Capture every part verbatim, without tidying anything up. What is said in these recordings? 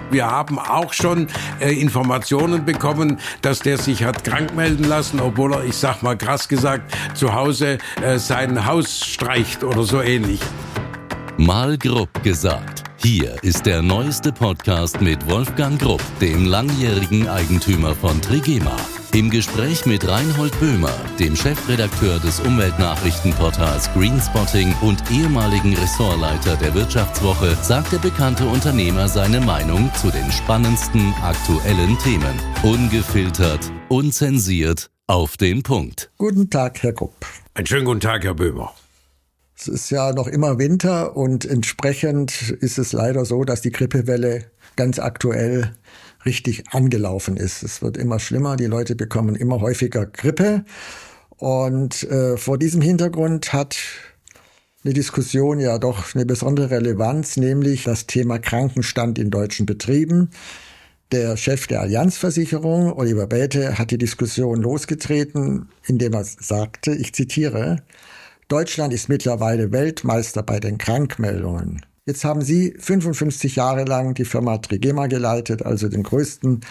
Wir haben auch schon äh, Informationen bekommen, dass der sich hat krank melden lassen, obwohl er, ich sag mal krass gesagt, zu Hause äh, sein Haus streicht oder so ähnlich. Mal grob gesagt. Hier ist der neueste Podcast mit Wolfgang Grupp, dem langjährigen Eigentümer von Trigema. Im Gespräch mit Reinhold Böhmer, dem Chefredakteur des Umweltnachrichtenportals Greenspotting und ehemaligen Ressortleiter der Wirtschaftswoche, sagt der bekannte Unternehmer seine Meinung zu den spannendsten aktuellen Themen. Ungefiltert, unzensiert, auf den Punkt. Guten Tag, Herr Grupp. Einen schönen guten Tag, Herr Böhmer. Es ist ja noch immer Winter und entsprechend ist es leider so, dass die Grippewelle ganz aktuell richtig angelaufen ist. Es wird immer schlimmer, die Leute bekommen immer häufiger Grippe. Und äh, vor diesem Hintergrund hat eine Diskussion ja doch eine besondere Relevanz, nämlich das Thema Krankenstand in deutschen Betrieben. Der Chef der Allianz-Versicherung, Oliver Bäte, hat die Diskussion losgetreten, indem er sagte, ich zitiere, Deutschland ist mittlerweile Weltmeister bei den Krankmeldungen. Jetzt haben Sie fünfundfünfzig Jahre lang die Firma Trigema geleitet, also den größten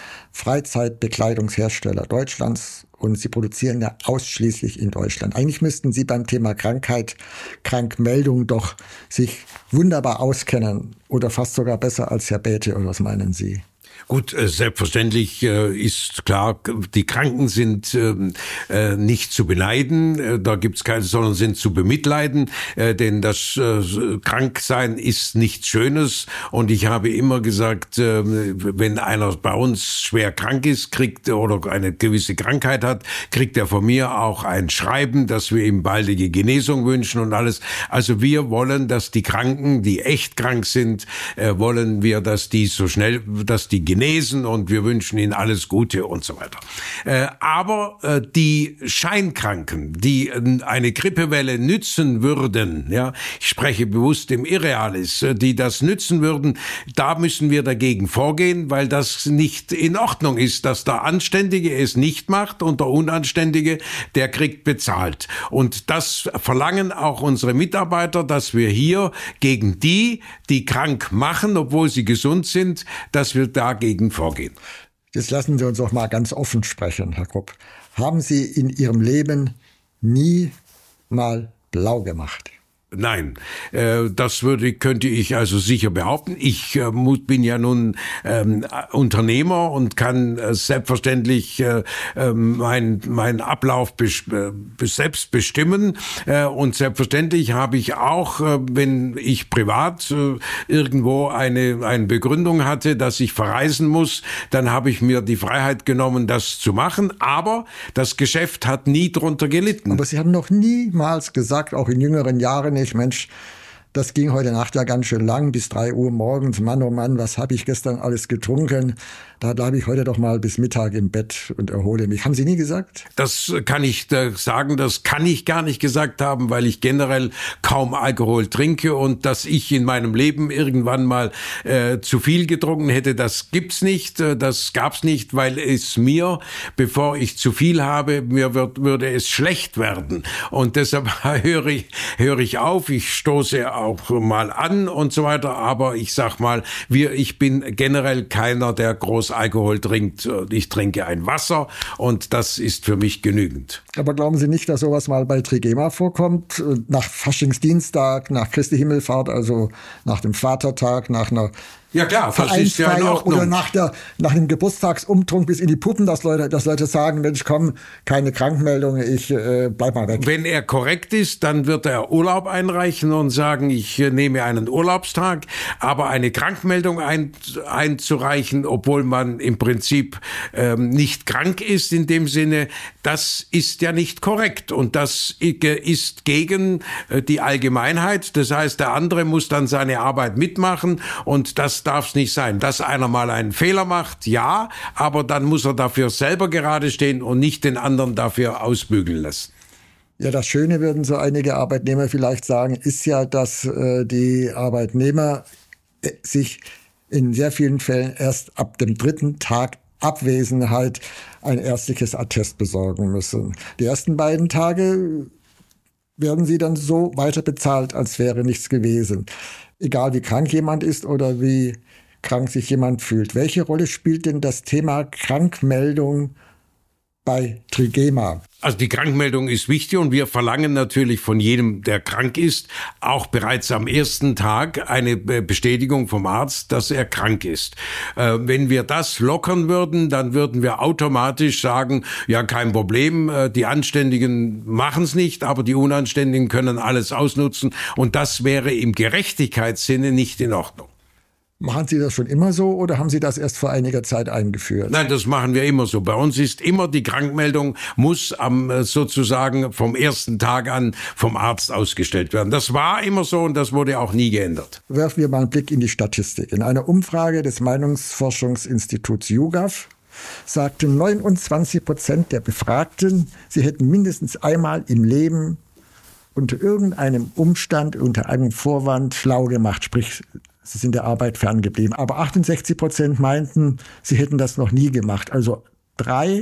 Freizeitbekleidungshersteller Deutschlands. Und Sie produzieren ja ausschließlich in Deutschland. Eigentlich müssten Sie beim Thema Krankheit, Krankmeldung doch sich wunderbar auskennen oder fast sogar besser als Herr Bäte. Oder was meinen Sie? Gut, selbstverständlich ist klar, die Kranken sind nicht zu beneiden, da gibt's keine, sondern sind zu bemitleiden, denn das Kranksein ist nichts Schönes und ich habe immer gesagt, wenn einer bei uns schwer krank ist, kriegt oder eine gewisse Krankheit hat, kriegt er von mir auch ein Schreiben, dass wir ihm baldige Genesung wünschen und alles. Also wir wollen, dass die Kranken, die echt krank sind, wollen wir, dass die so schnell, dass die genesen und wir wünschen ihnen alles Gute und so weiter. Äh, aber äh, die Scheinkranken, die äh, eine Grippewelle nützen würden, ja, ich spreche bewusst im Irrealis, äh, die das nützen würden, da müssen wir dagegen vorgehen, weil das nicht in Ordnung ist, dass der Anständige es nicht macht und der Unanständige, der kriegt bezahlt. Und das verlangen auch unsere Mitarbeiter, dass wir hier gegen die, die krank machen, obwohl sie gesund sind, dass wir dagegen vorgehen. Jetzt lassen Sie uns doch mal ganz offen sprechen, Herr Grupp. Haben Sie in Ihrem Leben nie mal blau gemacht? Nein, äh, das würde könnte ich also sicher behaupten. Ich äh, bin ja nun ähm, Unternehmer und kann äh, selbstverständlich äh, äh, mein mein Ablauf bes- äh, selbst bestimmen äh, und selbstverständlich habe ich auch, äh, wenn ich privat äh, irgendwo eine eine Begründung hatte, dass ich verreisen muss, dann habe ich mir die Freiheit genommen, das zu machen. Aber das Geschäft hat nie drunter gelitten. Aber Sie haben noch niemals gesagt, auch in jüngeren Jahren, ich, Mensch, das ging heute Nacht ja ganz schön lang, bis drei Uhr morgens. Mann, oh Mann, was habe ich gestern alles getrunken? Da bleibe ich heute doch mal bis Mittag im Bett und erhole mich. Haben Sie nie gesagt? Das kann ich äh, sagen, das kann ich gar nicht gesagt haben, weil ich generell kaum Alkohol trinke und dass ich in meinem Leben irgendwann mal äh, zu viel getrunken hätte, das gibt's nicht, äh, das gab's nicht, weil es mir, bevor ich zu viel habe, mir wird, würde es schlecht werden und deshalb höre ich, höre ich auf, ich stoße auch mal an und so weiter, aber ich sag mal, wir, ich bin generell keiner, der groß Alkohol trinkt. Ich trinke ein Wasser und das ist für mich genügend. Aber glauben Sie nicht, dass sowas mal bei Trigema vorkommt? Nach Faschingsdienstag, nach Christi Himmelfahrt, also nach dem Vatertag, nach einer Ja klar, das ist ja in Ordnung. Oder nach, der, nach dem Geburtstagsumtrunk bis in die Puppen, dass Leute, dass Leute sagen, Mensch, komm, keine Krankmeldung, ich äh, bleib mal weg. Wenn er korrekt ist, dann wird er Urlaub einreichen und sagen, ich äh, nehme einen Urlaubstag. Aber eine Krankmeldung ein, einzureichen, obwohl man im Prinzip ähm, nicht krank ist in dem Sinne, das ist ja nicht korrekt. Und das ist gegen äh, die Allgemeinheit. Das heißt, der andere muss dann seine Arbeit mitmachen und das darf es nicht sein. Dass einer mal einen Fehler macht, ja, aber dann muss er dafür selber gerade stehen und nicht den anderen dafür ausbügeln lassen. Ja, das Schöne, würden so einige Arbeitnehmer vielleicht sagen, ist ja, dass äh, die Arbeitnehmer äh, sich in sehr vielen Fällen erst ab dem dritten Tag Abwesenheit ein ärztliches Attest besorgen müssen. Die ersten beiden Tage werden sie dann so weiter bezahlt, als wäre nichts gewesen. Egal wie krank jemand ist oder wie krank sich jemand fühlt. Welche Rolle spielt denn das Thema Krankmeldung bei Trigema? Also die Krankmeldung ist wichtig und wir verlangen natürlich von jedem, der krank ist, auch bereits am ersten Tag eine Bestätigung vom Arzt, dass er krank ist. Äh, wenn wir das lockern würden, dann würden wir automatisch sagen, ja, kein Problem, äh, die Anständigen machen es nicht, aber die Unanständigen können alles ausnutzen und das wäre im Gerechtigkeitssinne nicht in Ordnung. Machen Sie das schon immer so oder haben Sie das erst vor einiger Zeit eingeführt? Nein, das machen wir immer so. Bei uns ist immer die Krankmeldung, muss am sozusagen vom ersten Tag an vom Arzt ausgestellt werden. Das war immer so und das wurde auch nie geändert. Werfen wir mal einen Blick in die Statistik. In einer Umfrage des Meinungsforschungsinstituts YouGov sagten neunundzwanzig Prozent der Befragten, sie hätten mindestens einmal im Leben unter irgendeinem Umstand, unter einem Vorwand schlau gemacht, sprich sie sind der Arbeit ferngeblieben. Aber achtundsechzig Prozent meinten, sie hätten das noch nie gemacht. Also drei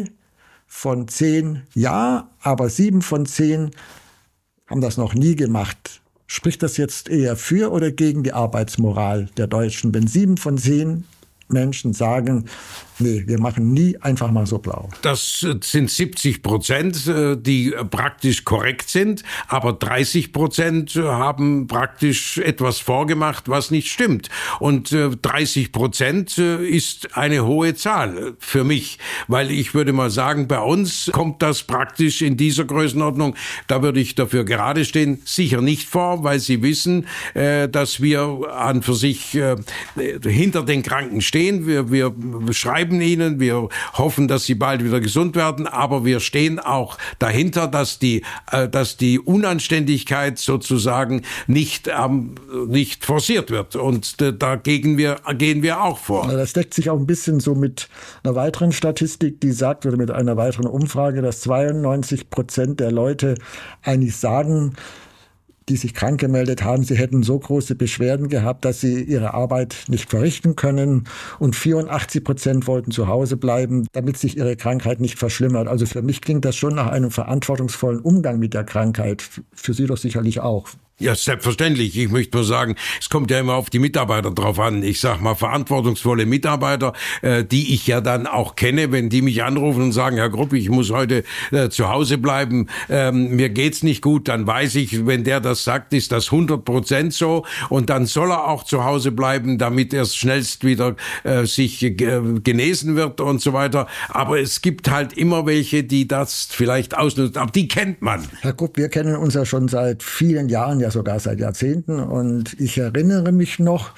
von zehn ja, aber sieben von zehn haben das noch nie gemacht. Spricht das jetzt eher für oder gegen die Arbeitsmoral der Deutschen, wenn sieben von zehn Menschen sagen, nee, wir machen nie einfach mal so blau? Das sind siebzig Prozent, die praktisch korrekt sind, aber dreißig Prozent haben praktisch etwas vorgemacht, was nicht stimmt. Und dreißig Prozent ist eine hohe Zahl für mich, weil ich würde mal sagen, bei uns kommt das praktisch in dieser Größenordnung, da würde ich dafür gerade stehen, sicher nicht vor, weil Sie wissen, dass wir an für sich hinter den Kranken stehen. Wir, wir schreiben ihnen, wir hoffen, dass sie bald wieder gesund werden, aber wir stehen auch dahinter, dass die, äh, dass die Unanständigkeit sozusagen nicht, ähm, nicht forciert wird. Und äh, dagegen wir, gehen wir auch vor. Das deckt sich auch ein bisschen so mit einer weiteren Statistik, die sagt, oder mit einer weiteren Umfrage, dass zweiundneunzig Prozent der Leute eigentlich sagen, die sich krank gemeldet haben, sie hätten so große Beschwerden gehabt, dass sie ihre Arbeit nicht verrichten können. Und vierundachtzig Prozent wollten zu Hause bleiben, damit sich ihre Krankheit nicht verschlimmert. Also für mich klingt das schon nach einem verantwortungsvollen Umgang mit der Krankheit. Für Sie doch sicherlich auch. Ja, selbstverständlich. Ich möchte nur sagen, es kommt ja immer auf die Mitarbeiter drauf an. Ich sag mal, verantwortungsvolle Mitarbeiter, äh, die ich ja dann auch kenne, wenn die mich anrufen und sagen, Herr Grupp, ich muss heute äh, zu Hause bleiben, ähm, mir geht's nicht gut, dann weiß ich, wenn der das sagt, ist das hundert Prozent so und dann soll er auch zu Hause bleiben, damit er schnellst wieder äh, sich äh, genesen wird und so weiter. Aber es gibt halt immer welche, die das vielleicht ausnutzen, aber die kennt man. Herr Grupp, wir kennen uns ja schon seit vielen Jahren, ja sogar seit Jahrzehnten. Und ich erinnere mich noch,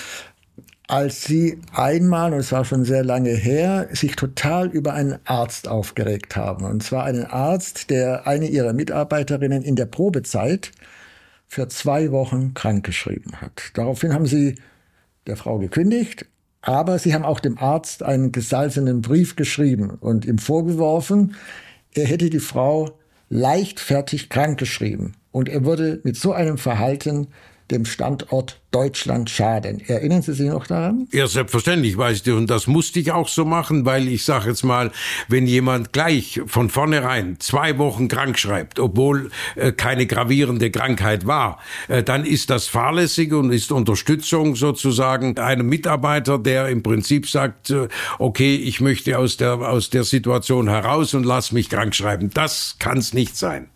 als Sie einmal, und es war schon sehr lange her, sich total über einen Arzt aufgeregt haben. Und zwar einen Arzt, der eine Ihrer Mitarbeiterinnen in der Probezeit für zwei Wochen krankgeschrieben hat. Daraufhin haben Sie der Frau gekündigt, aber Sie haben auch dem Arzt einen gesalzenen Brief geschrieben und ihm vorgeworfen, er hätte die Frau leichtfertig krankgeschrieben. Und er würde mit so einem Verhalten dem Standort Deutschland schaden. Erinnern Sie sich noch daran? Ja, selbstverständlich, weißt du, und das musste ich auch so machen, weil ich sage jetzt mal, wenn jemand gleich von vornherein zwei Wochen krank schreibt, obwohl äh, keine gravierende Krankheit war, äh, dann ist das fahrlässig und ist Unterstützung sozusagen einem Mitarbeiter, der im Prinzip sagt, äh, okay, ich möchte aus der, aus der Situation heraus und lass mich krank schreiben. Das kann es nicht sein.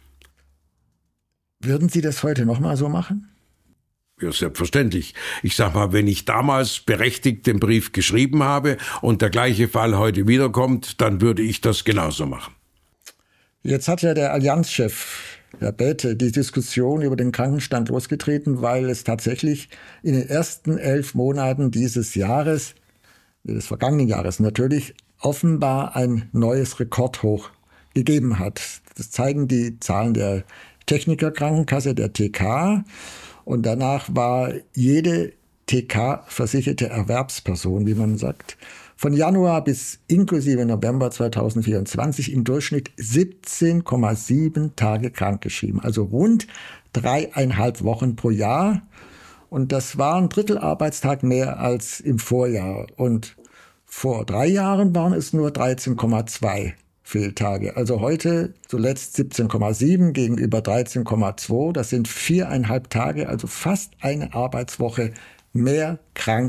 Würden Sie das heute noch mal so machen? Ja, selbstverständlich. Ich sag mal, wenn ich damals berechtigt den Brief geschrieben habe und der gleiche Fall heute wiederkommt, dann würde ich das genauso machen. Jetzt hat ja der Allianzchef, Herr Bäte, die Diskussion über den Krankenstand losgetreten, weil es tatsächlich in den ersten elf Monaten dieses Jahres, des vergangenen Jahres natürlich, offenbar ein neues Rekordhoch gegeben hat. Das zeigen die Zahlen der Technikerkrankenkasse, der T K. Und danach war jede T K-versicherte Erwerbsperson, wie man sagt, von Januar bis inklusive November zweitausendvierundzwanzig im Durchschnitt siebzehn Komma sieben Tage krankgeschrieben. Also rund dreieinhalb Wochen pro Jahr. Und das war ein Drittel Arbeitstag mehr als im Vorjahr. Und vor drei Jahren waren es nur dreizehn Komma zwei Fehltage. Also heute zuletzt siebzehn Komma sieben gegenüber dreizehn Komma zwei. Das sind viereinhalb Tage, also fast eine Arbeitswoche mehr krank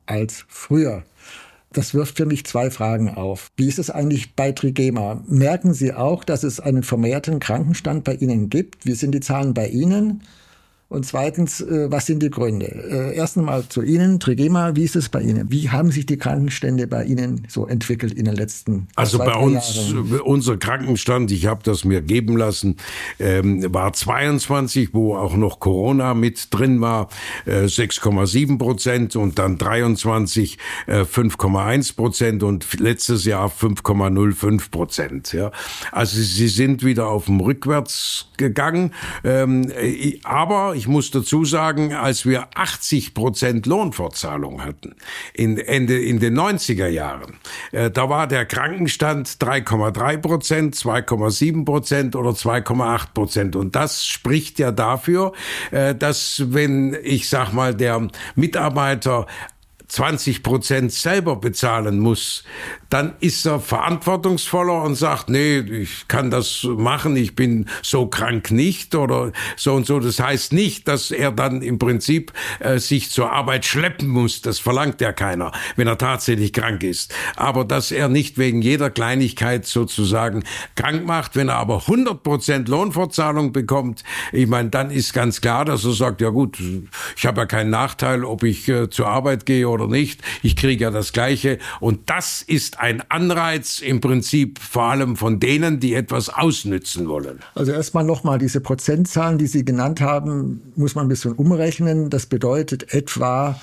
als früher. Das wirft für mich zwei Fragen auf. Wie ist es eigentlich bei Trigema? Merken Sie auch, dass es einen vermehrten Krankenstand bei Ihnen gibt? Wie sind die Zahlen bei Ihnen? Und zweitens, was sind die Gründe? Erst einmal zu Ihnen, Trigema, wie ist es bei Ihnen? Wie haben sich die Krankenstände bei Ihnen so entwickelt in den letzten Also zwei, bei drei uns, Jahren? Unser Krankenstand, ich habe das mir geben lassen, ähm, war zweiundzwanzig, wo auch noch Corona mit drin war, äh, sechs Komma sieben Prozent und dann dreiundzwanzig, äh, fünf Komma eins Prozent und letztes Jahr fünf Komma null fünf Prozent. Ja. Also sie sind wieder auf dem Rückwärts gegangen, ähm, aber ich muss dazu sagen, als wir achtzig Prozent Lohnfortzahlung hatten, in Ende, in den neunziger Jahren, äh, da war der Krankenstand drei Komma drei Prozent, zwei Komma sieben Prozent oder zwei Komma acht Prozent. Und das spricht ja dafür, äh, dass wenn, ich sag mal, der Mitarbeiter zwanzig Prozent selber bezahlen muss, dann ist er verantwortungsvoller und sagt, nee, ich kann das machen, ich bin so krank nicht oder so und so. Das heißt nicht, dass er dann im Prinzip äh, sich zur Arbeit schleppen muss. Das verlangt ja keiner, wenn er tatsächlich krank ist. Aber dass er nicht wegen jeder Kleinigkeit sozusagen krank macht, wenn er aber hundert Prozent Lohnfortzahlung bekommt, ich meine, dann ist ganz klar, dass er sagt, ja gut, ich habe ja keinen Nachteil, ob ich äh, zur Arbeit gehe oder nicht. Ich kriege ja das Gleiche. Und das ist ein Anreiz im Prinzip vor allem von denen, die etwas ausnützen wollen. Also erstmal nochmal diese Prozentzahlen, die Sie genannt haben, muss man ein bisschen umrechnen. Das bedeutet etwa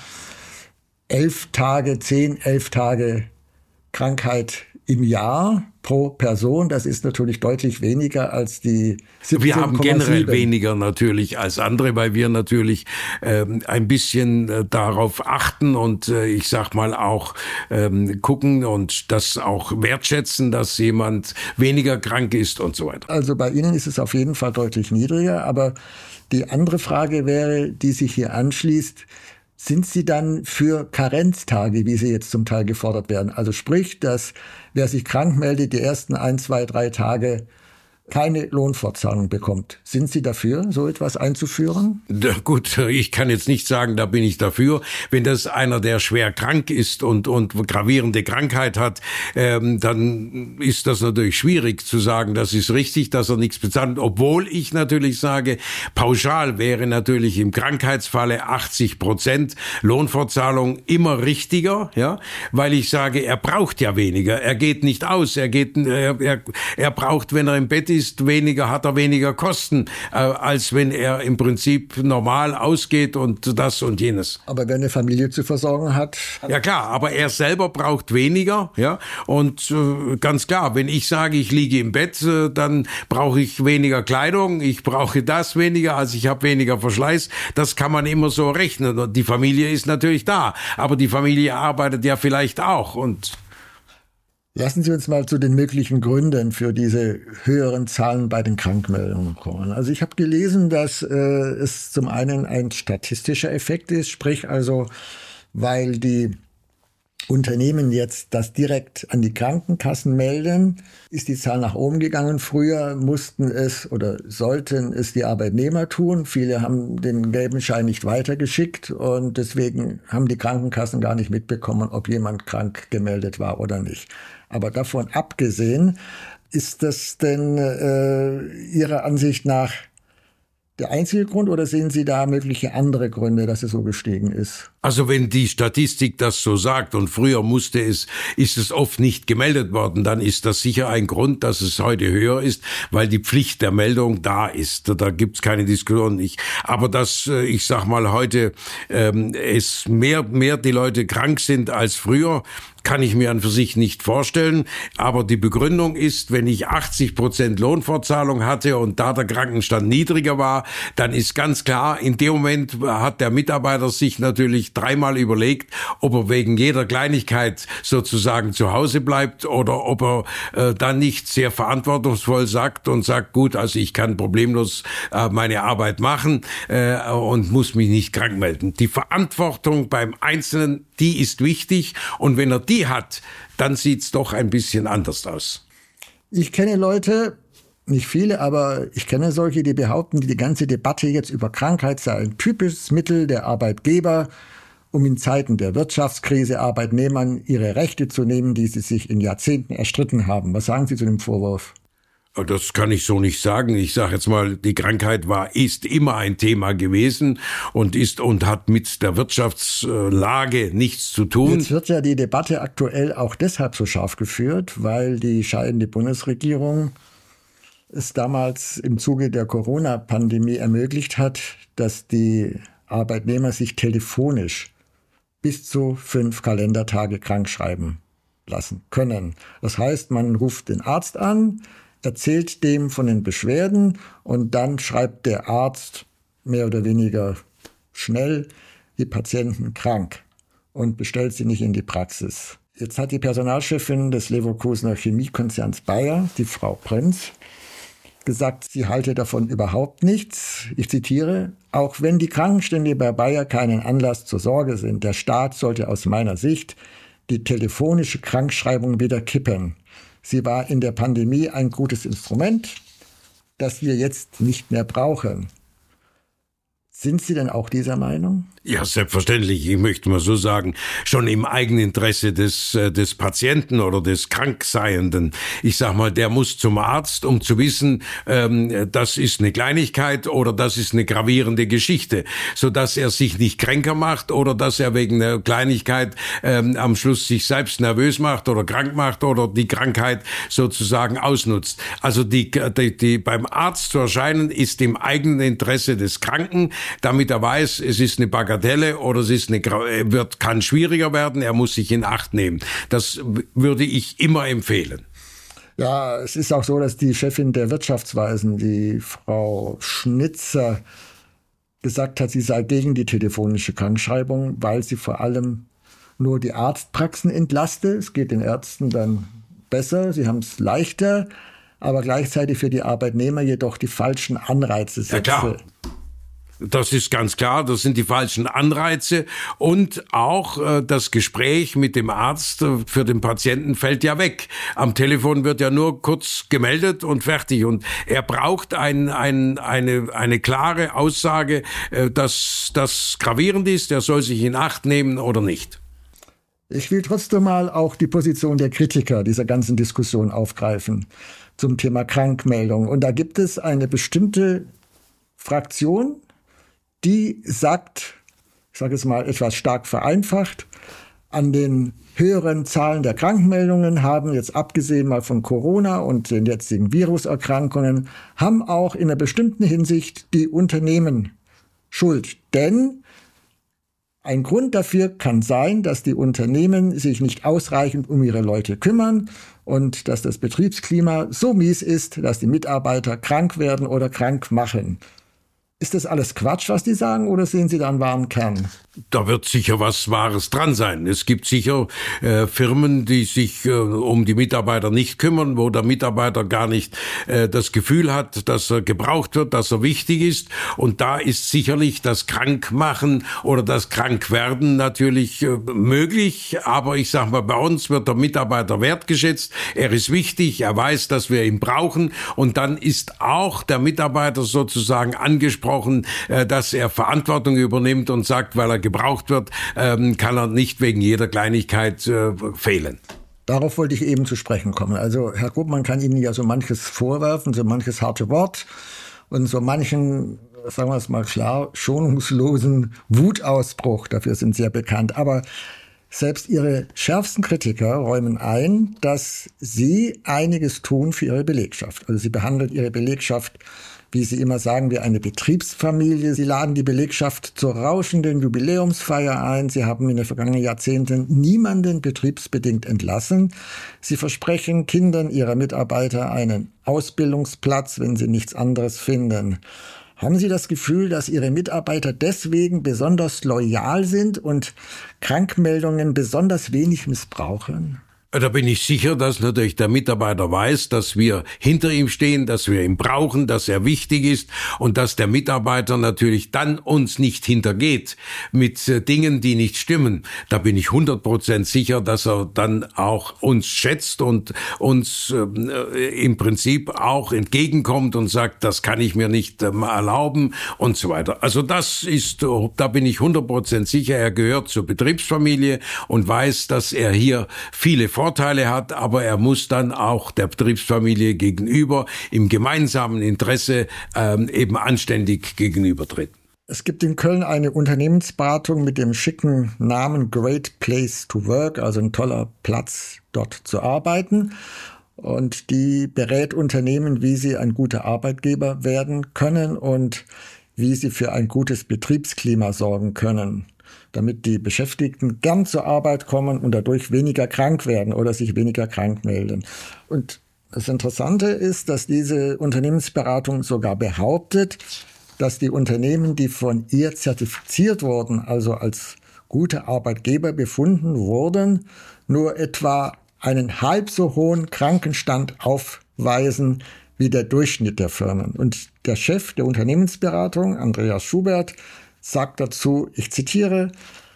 elf Tage, zehn, elf Tage Krankheit im Jahr pro Person. Das ist natürlich deutlich weniger als die siebzehn Komma sieben. Wir haben generell weniger natürlich als andere, weil wir natürlich ähm, ein bisschen äh, darauf achten und äh, ich sag mal auch ähm, gucken und das auch wertschätzen, dass jemand weniger krank ist und so weiter. Also bei Ihnen ist es auf jeden Fall deutlich niedriger, aber die andere Frage wäre, die sich hier anschließt: Sind Sie dann für Karenztage, wie sie jetzt zum Teil gefordert werden? Also sprich, dass wer sich krank meldet, die ersten ein, zwei, drei Tage keine Lohnfortzahlung bekommt. Sind Sie dafür, so etwas einzuführen? Ja, gut, ich kann jetzt nicht sagen, da bin ich dafür. Wenn das einer, der schwer krank ist und und gravierende Krankheit hat, ähm, dann ist das natürlich schwierig zu sagen, das ist richtig, dass er nichts bezahlt. Obwohl ich natürlich sage, pauschal wäre natürlich im Krankheitsfalle achtzig Prozent Lohnfortzahlung immer richtiger, ja, weil ich sage, er braucht ja weniger, er geht nicht aus, er geht, er, er, er braucht, wenn er im Bett ist, ist weniger, hat er weniger Kosten, äh, als wenn er im Prinzip normal ausgeht und das und jenes. Aber wenn eine Familie zu versorgen hat... Ja klar, aber er selber braucht weniger, ja, und äh, ganz klar, wenn ich sage, ich liege im Bett, äh, dann brauche ich weniger Kleidung, ich brauche das weniger, also ich habe weniger Verschleiß, das kann man immer so rechnen und die Familie ist natürlich da, aber die Familie arbeitet ja vielleicht auch und... Lassen Sie uns mal zu den möglichen Gründen für diese höheren Zahlen bei den Krankmeldungen kommen. Also ich habe gelesen, dass äh, es zum einen ein statistischer Effekt ist, sprich also, weil die Unternehmen jetzt das direkt an die Krankenkassen melden, ist die Zahl nach oben gegangen. Früher mussten es oder sollten es die Arbeitnehmer tun. Viele haben den gelben Schein nicht weitergeschickt und deswegen haben die Krankenkassen gar nicht mitbekommen, ob jemand krank gemeldet war oder nicht. Aber davon abgesehen, ist das denn äh, Ihrer Ansicht nach der einzige Grund oder sehen Sie da mögliche andere Gründe, dass es so gestiegen ist? Also wenn die Statistik das so sagt und früher musste es, ist es oft nicht gemeldet worden, dann ist das sicher ein Grund, dass es heute höher ist, weil die Pflicht der Meldung da ist. Da gibt's keine Diskussion nicht. Aber dass, ich sag mal, heute ähm, es mehr, mehr die Leute krank sind als früher, kann ich mir an für sich nicht vorstellen. Aber die Begründung ist, wenn ich achtzig Prozent Lohnfortzahlung hatte und da der Krankenstand niedriger war, dann ist ganz klar, in dem Moment hat der Mitarbeiter sich natürlich dreimal überlegt, ob er wegen jeder Kleinigkeit sozusagen zu Hause bleibt oder ob er äh, dann nicht sehr verantwortungsvoll sagt und sagt, gut, also ich kann problemlos äh, meine Arbeit machen äh, und muss mich nicht krank melden. Die Verantwortung beim Einzelnen, die ist wichtig und wenn er die hat, dann sieht's doch ein bisschen anders aus. Ich kenne Leute, nicht viele, aber ich kenne solche, die behaupten, die ganze Debatte jetzt über Krankheit sei ein typisches Mittel der Arbeitgeber, um in Zeiten der Wirtschaftskrise Arbeitnehmern ihre Rechte zu nehmen, die sie sich in Jahrzehnten erstritten haben. Was sagen Sie zu dem Vorwurf? Das kann ich so nicht sagen. Ich sage jetzt mal, die Krankheit war, ist immer ein Thema gewesen und ist und hat mit der Wirtschaftslage nichts zu tun. Jetzt wird ja die Debatte aktuell auch deshalb so scharf geführt, weil die scheidende Bundesregierung es damals im Zuge der Corona-Pandemie ermöglicht hat, dass die Arbeitnehmer sich telefonisch bis zu fünf Kalendertage krankschreiben lassen können. Das heißt, man ruft den Arzt an, erzählt dem von den Beschwerden und dann schreibt der Arzt mehr oder weniger schnell die Patienten krank und bestellt sie nicht in die Praxis. Jetzt hat die Personalchefin des Leverkusener Chemiekonzerns Bayer, die Frau Prinz, gesagt, sie halte davon überhaupt nichts. Ich zitiere, auch wenn die Krankenstände bei Bayer keinen Anlass zur Sorge sind, der Staat sollte aus meiner Sicht die telefonische Krankschreibung wieder kippen. Sie war in der Pandemie ein gutes Instrument, das wir jetzt nicht mehr brauchen. Sind Sie denn auch dieser Meinung? Ja, selbstverständlich. Ich möchte mal so sagen, schon im Eigeninteresse des, des Patienten oder des Krankseienden. Ich sag mal, der muss zum Arzt, um zu wissen, ähm, das ist eine Kleinigkeit oder das ist eine gravierende Geschichte, sodass er sich nicht kränker macht oder dass er wegen einer Kleinigkeit ähm, am Schluss sich selbst nervös macht oder krank macht oder die Krankheit sozusagen ausnutzt. Also die, die, die beim Arzt zu erscheinen ist im eigenen Interesse des Kranken, damit er weiß, es ist eine Bagatelle oder es ist eine, wird, kann schwieriger werden, er muss sich in Acht nehmen. Das würde ich immer empfehlen. Ja, es ist auch so, dass die Chefin der Wirtschaftsweisen, die Frau Schnitzer, gesagt hat, sie sei gegen die telefonische Krankschreibung, weil sie vor allem nur die Arztpraxen entlaste. Es geht den Ärzten dann besser, sie haben es leichter, aber gleichzeitig für die Arbeitnehmer jedoch die falschen Anreize setze. Ja, klar. Das ist ganz klar, das sind die falschen Anreize und auch äh, das Gespräch mit dem Arzt äh, für den Patienten fällt ja weg. Am Telefon wird ja nur kurz gemeldet und fertig und er braucht ein, ein, eine, eine klare Aussage, äh, dass das gravierend ist, er soll sich in Acht nehmen oder nicht. Ich will trotzdem mal auch die Position der Kritiker dieser ganzen Diskussion aufgreifen zum Thema Krankmeldung. Und da gibt es eine bestimmte Fraktion, die sagt, ich sage es mal etwas stark vereinfacht, an den höheren Zahlen der Krankmeldungen haben, jetzt abgesehen mal von Corona und den jetzigen Viruserkrankungen, haben auch in einer bestimmten Hinsicht die Unternehmen Schuld. Denn ein Grund dafür kann sein, dass die Unternehmen sich nicht ausreichend um ihre Leute kümmern und dass das Betriebsklima so mies ist, dass die Mitarbeiter krank werden oder krank machen. Ist das alles Quatsch, was die sagen, oder sehen Sie da einen wahren Kern? Da wird sicher was Wahres dran sein. Es gibt sicher äh, Firmen, die sich äh, um die Mitarbeiter nicht kümmern, wo der Mitarbeiter gar nicht äh, das Gefühl hat, dass er gebraucht wird, dass er wichtig ist. Und da ist sicherlich das Krankmachen oder das Krankwerden natürlich äh, möglich. Aber ich sag mal, bei uns wird der Mitarbeiter wertgeschätzt. Er ist wichtig, er weiß, dass wir ihn brauchen. Und dann ist auch der Mitarbeiter sozusagen angesprochen, dass er Verantwortung übernimmt und sagt, weil er gebraucht wird, kann er nicht wegen jeder Kleinigkeit fehlen. Darauf wollte ich eben zu sprechen kommen. Also Herr Grupp, man kann Ihnen ja so manches vorwerfen, so manches harte Wort und so manchen, sagen wir es mal klar, schonungslosen Wutausbruch. Dafür sind Sie ja bekannt. Aber selbst Ihre schärfsten Kritiker räumen ein, dass Sie einiges tun für Ihre Belegschaft. Also Sie behandeln Ihre Belegschaft, wie Sie immer sagen, wie eine Betriebsfamilie. Sie laden die Belegschaft zur rauschenden Jubiläumsfeier ein. Sie haben in den vergangenen Jahrzehnten niemanden betriebsbedingt entlassen. Sie versprechen Kindern ihrer Mitarbeiter einen Ausbildungsplatz, wenn sie nichts anderes finden. Haben Sie das Gefühl, dass Ihre Mitarbeiter deswegen besonders loyal sind und Krankmeldungen besonders wenig missbrauchen? Da bin ich sicher, dass natürlich der Mitarbeiter weiß, dass wir hinter ihm stehen, dass wir ihn brauchen, dass er wichtig ist und dass der Mitarbeiter natürlich dann uns nicht hintergeht mit Dingen, die nicht stimmen. Da bin ich hundert Prozent sicher, dass er dann auch uns schätzt und uns äh, im Prinzip auch entgegenkommt und sagt, das kann ich mir nicht äh, erlauben und so weiter. Also das ist, da bin ich hundert Prozent sicher, er gehört zur Betriebsfamilie und weiß, dass er hier viele Vorteile hat, aber er muss dann auch der Betriebsfamilie gegenüber im gemeinsamen Interesse ähm, eben anständig gegenübertreten. Es gibt in Köln eine Unternehmensberatung mit dem schicken Namen Great Place to Work, also ein toller Platz, dort zu arbeiten. Und die berät Unternehmen, wie sie ein guter Arbeitgeber werden können und wie sie für ein gutes Betriebsklima sorgen können, damit die Beschäftigten gern zur Arbeit kommen und dadurch weniger krank werden oder sich weniger krank melden. Und das Interessante ist, dass diese Unternehmensberatung sogar behauptet, dass die Unternehmen, die von ihr zertifiziert wurden, also als gute Arbeitgeber befunden wurden, nur etwa einen halb so hohen Krankenstand aufweisen wie der Durchschnitt der Firmen. Und der Chef der Unternehmensberatung, Andreas Schubert, sagt dazu, ich zitiere,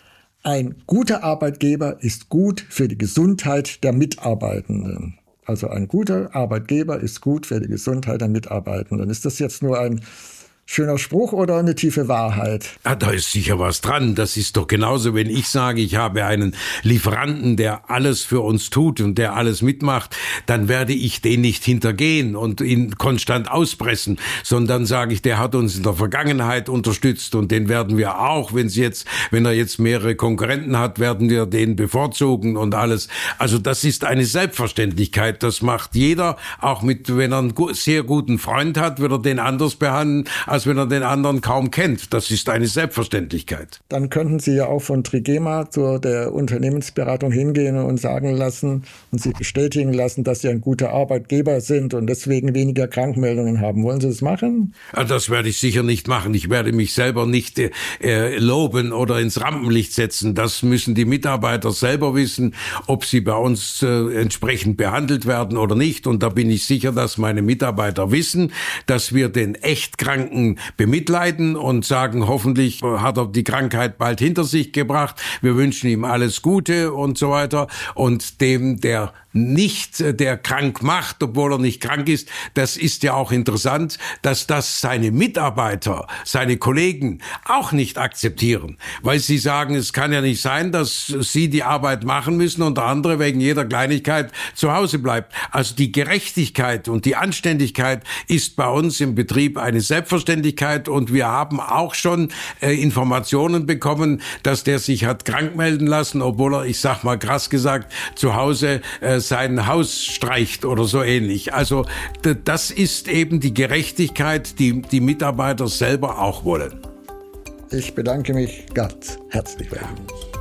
ein guter Arbeitgeber ist gut für die Gesundheit der Mitarbeitenden. Also ein guter Arbeitgeber ist gut für die Gesundheit der Mitarbeitenden. Ist das jetzt nur ein schöner Spruch oder eine tiefe Wahrheit? Ah, da ist sicher was dran. Das ist doch genauso, wenn ich sage, ich habe einen Lieferanten, der alles für uns tut und der alles mitmacht, dann werde ich den nicht hintergehen und ihn konstant auspressen, sondern sage ich, der hat uns in der Vergangenheit unterstützt und den werden wir auch, wenn sie jetzt, wenn er jetzt mehrere Konkurrenten hat, werden wir den bevorzugen und alles. Also das ist eine Selbstverständlichkeit. Das macht jeder, auch mit, wenn er einen sehr guten Freund hat, wird er den anders behandeln, als wenn er den anderen kaum kennt. Das ist eine Selbstverständlichkeit. Dann könnten Sie ja auch von Trigema zu der Unternehmensberatung hingehen und sagen lassen und Sie bestätigen lassen, dass Sie ein guter Arbeitgeber sind und deswegen weniger Krankmeldungen haben. Wollen Sie das machen? Das werde ich sicher nicht machen. Ich werde mich selber nicht äh, loben oder ins Rampenlicht setzen. Das müssen die Mitarbeiter selber wissen, ob sie bei uns äh, entsprechend behandelt werden oder nicht. Und da bin ich sicher, dass meine Mitarbeiter wissen, dass wir den echt Kranken bemitleiden und sagen, hoffentlich hat er die Krankheit bald hinter sich gebracht. Wir wünschen ihm alles Gute und so weiter. Und dem, der nicht, der krank macht, obwohl er nicht krank ist, das ist ja auch interessant, dass das seine Mitarbeiter, seine Kollegen auch nicht akzeptieren. Weil sie sagen, es kann ja nicht sein, dass sie die Arbeit machen müssen und der andere wegen jeder Kleinigkeit zu Hause bleibt. Also die Gerechtigkeit und die Anständigkeit ist bei uns im Betrieb eine Selbstverständlichkeit und wir haben auch schon äh, Informationen bekommen, dass der sich hat krank melden lassen, obwohl er, ich sag mal krass gesagt, zu Hause äh, sein Haus streicht oder so ähnlich. Also d- das ist eben die Gerechtigkeit, die die Mitarbeiter selber auch wollen. Ich bedanke mich ganz herzlich bei Ihnen.